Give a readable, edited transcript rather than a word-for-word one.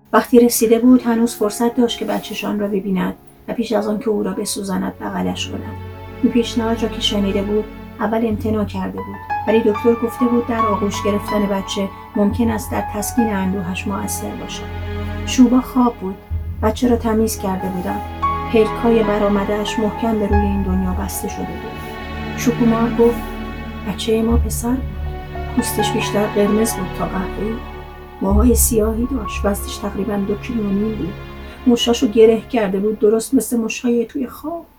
وقتی رسیده بود هنوز فرصت داشت که بچه‌شان را ببیند و پیش از آن که او را بسوزاند بغلش کند. این پیشنهاد را که شنیده بود اول امتناع کرده بود، ولی دکتر گفته بود در آغوش گرفتن بچه ممکن است در تسکین اندوهش مؤثر باشد. شوبا خواب بود. بچه را تمیز کرده بودند. پلک‌های برآمده‌اش محکم به روی این دنیا بسته شده بود. شوکومار گفت بچه ما پسر بود. پوستش بیشتر قرمز بود تا قهوه‌ای. موهای سیاهی داشت. وزنش تقریباً 2.5 کیلو بود. موشاشو گره کرده بود درست مثل موشهای توی خواب.